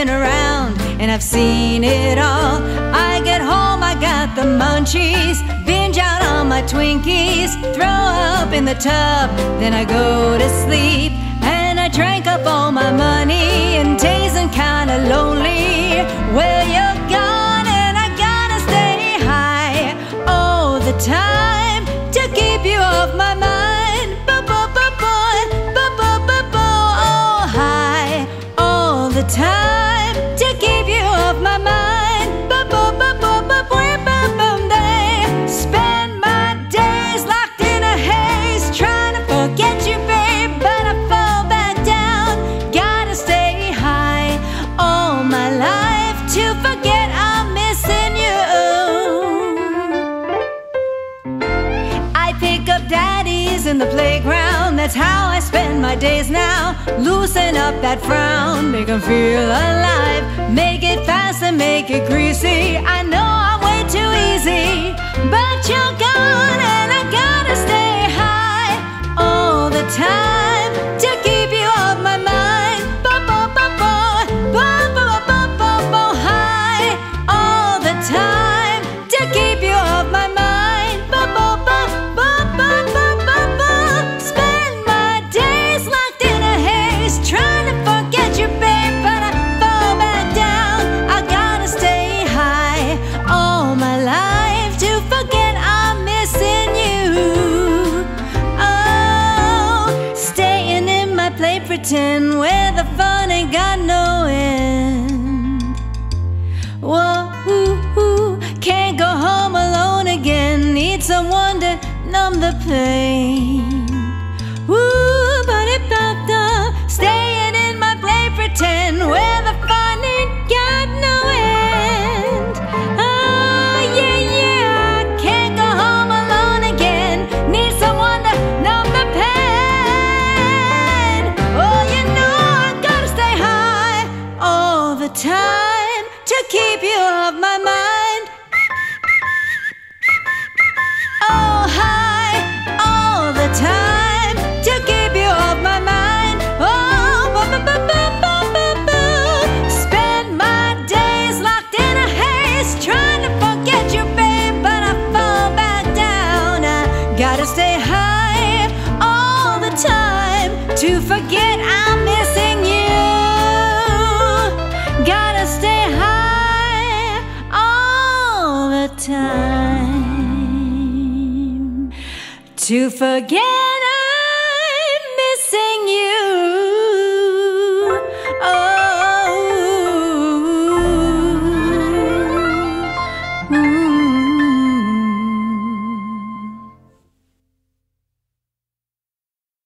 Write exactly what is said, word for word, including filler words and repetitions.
been around and I've seen it all. I get home, I got the munchies, binge out on my Twinkies, throw up in the tub, then I go to sleep. And I drank up all my money and tasting kinda lonely. Well, you're gone and I gotta stay high all the time to keep you off my mind. Bo-bo-bo-boy, bo-bo-bo-bo, oh, high all the time to keep you off my mind. Bo-bo-bo-bo-bo-boom-boom-boom-day. Spend my days locked in a haze, trying to forget you, babe, but I fall back down. Gotta stay high all my life to forget I'm missing you. I pick up daddies in the playground, that's how I spend my days now. Loosen up that frown, make 'em feel alive. Make it fast and make it greasy. I know I'm way too easy, but you're gone and I gotta stay high all the time to keep you off my mind. Bo-bo-bo-bo, bo-bo-bo-bo-bo, high all the time to keep you off my mind. Bo-bo-bo-bo-bo-bo-bo, spend my days locked in a haze, trying to forget you, babe, but I fall back down. I gotta stay high all my life to forget I'm missing you. Oh, staying in my play pretend where the fun ain't got no end. Whoa, ooh, ooh, can't go home alone again. Need someone to numb the pain. Ooh, but it popped up. Staying in my play pretend where the fun ain't got no end. Oh, yeah, yeah, can't go home alone again. Need someone to numb the pain. Oh, you know I gotta stay high all the time to keep you off my mind. Oh, high all the time to keep you off my mind. Oh, bo-bo-bo-bo-bo-bo. Spend my days locked in a haze, trying to forget you, babe, but I fall back down. I gotta stay high all the time to forget I'm missing you. Gotta stay high all the time to forget